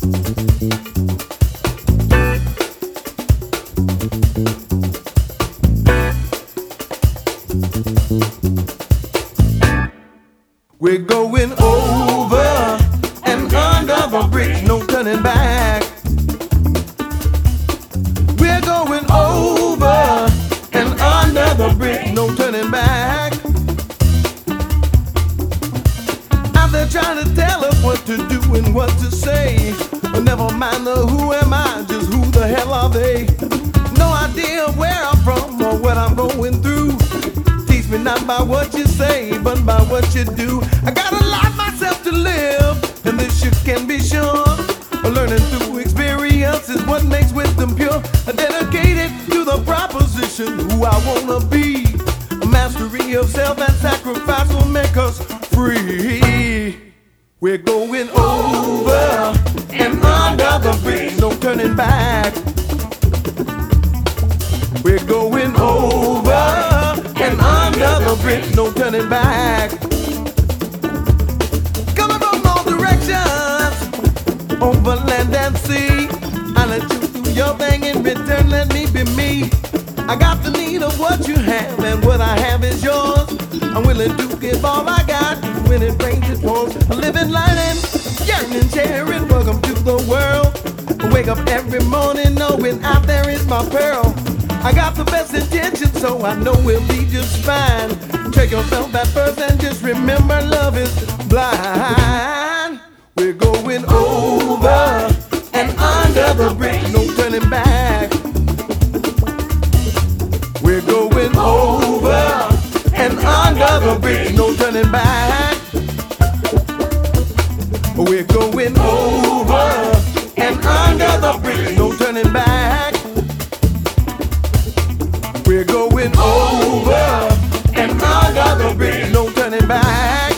We're going over and under the bridge, no turning back. We're going over and under the bridge, no turning back. Out there trying to tell us what to do and what to say. But never mind the who am I, just who the hell are they? No idea where I'm from or what I'm going through. Teach me not by what you say, but by what you do. I got a lot myself to live, and this shit can be sure. Learning through experience is what makes wisdom pure. Dedicated to the proposition who I wanna be. A mastery of self and sacrifice will make us free. We're going over and under the bridge, no turning back. We're going over and under the bridge, no turning back. Coming from all directions, over land and sea. I let you do your thing, in return let me be me. I got the need of what you have, and what I have is yours. I'm willing to give all I got when it rains it pours. A living light and yearning, sharing. Welcome to the world. I wake up every morning knowing out there is my pearl. I got the best intentions, so I know we'll be just fine. Check yourself at first and just remember love is blind. We're going over and under the bridge, no turning back. We're going over and under the bridge, no turning back. We're going over and under the bridge, no turning back. We're going over and under the bridge, no turning back.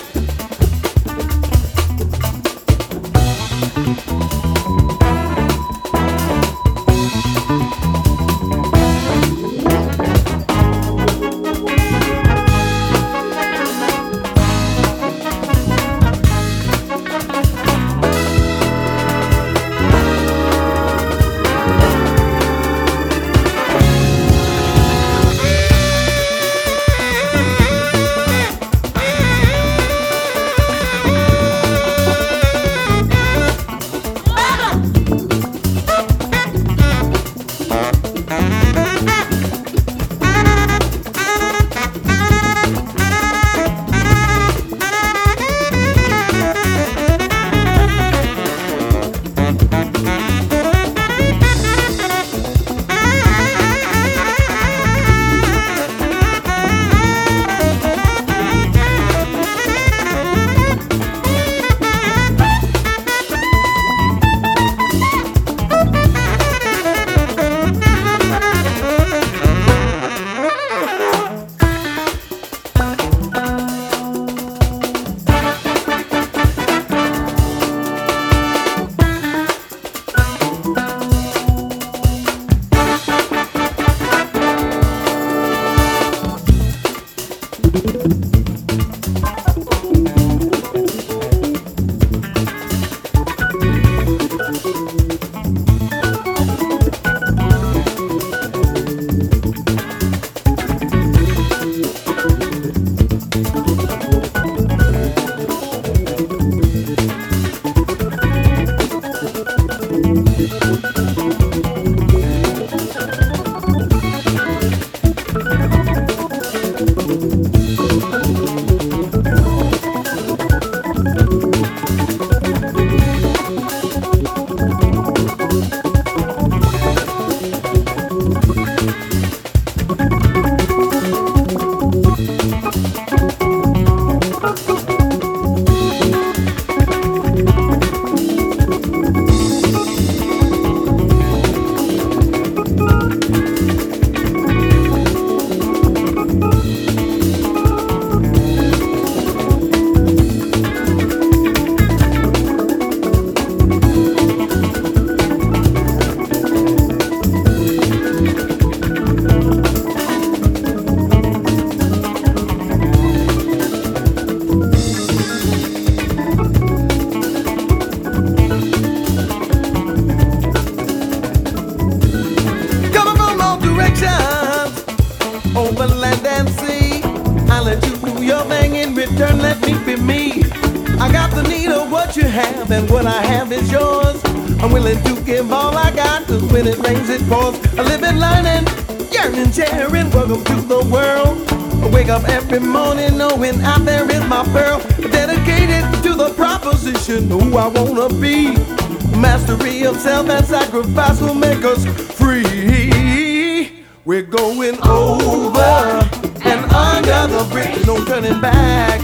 turn, let me be me. I got the need of what you have, and what I have is yours. I'm willing to give all I got, 'cause when it rains it pours. I live in learning, yearning, sharing. Welcome to the world. I wake up every morning knowing out there is my pearl. Dedicated to the proposition who I wanna be. Mastery of self and sacrifice will make us free. We're going over and under the bridge, no turning back.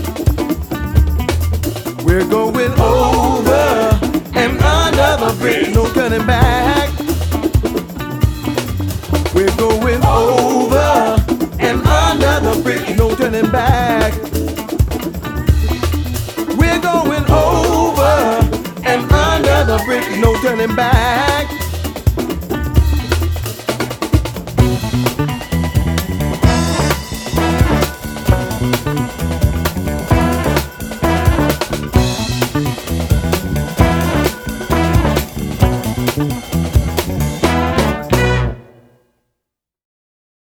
We're going over and under the bridge, no turning back. We're going over and under the bridge, no turning back. We're going over and under the bridge, no turning back.